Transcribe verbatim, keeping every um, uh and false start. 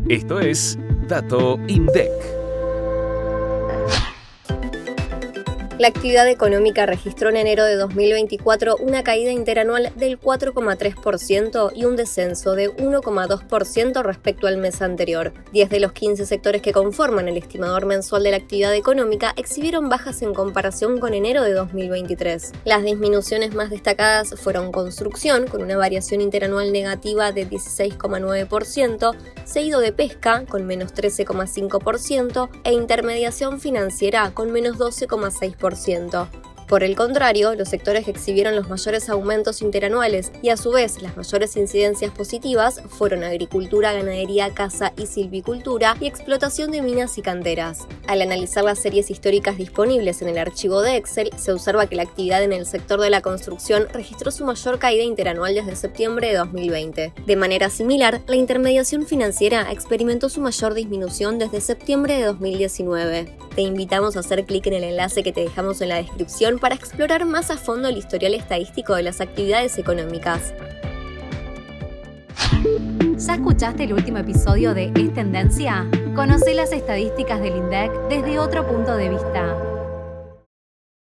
Esto es Dato INDEC. La actividad económica registró en enero de dos mil veinticuatro una caída interanual del cuatro coma tres por ciento y un descenso de uno coma dos por ciento respecto al mes anterior. diez de los quince sectores que conforman el estimador mensual de la actividad económica exhibieron bajas en comparación con enero de dos mil veintitrés. Las disminuciones más destacadas fueron construcción, con una variación interanual negativa de dieciséis coma nueve por ciento, seguido de pesca, con menos trece coma cinco por ciento, e intermediación financiera, con menos doce coma seis por ciento. Por el contrario, los sectores que exhibieron los mayores aumentos interanuales y a su vez las mayores incidencias positivas fueron agricultura, ganadería, caza y silvicultura y explotación de minas y canteras. Al analizar las series históricas disponibles en el archivo de Excel, se observa que la actividad en el sector de la construcción registró su mayor caída interanual desde septiembre de dos mil veinte. De manera similar, la intermediación financiera experimentó su mayor disminución desde septiembre de dos mil diecinueve. Te invitamos a hacer clic en el enlace que te dejamos en la descripción para explorar más a fondo el historial estadístico de las actividades económicas. ¿Ya escuchaste el último episodio de Es Tendencia? Conoce las estadísticas del INDEC desde otro punto de vista.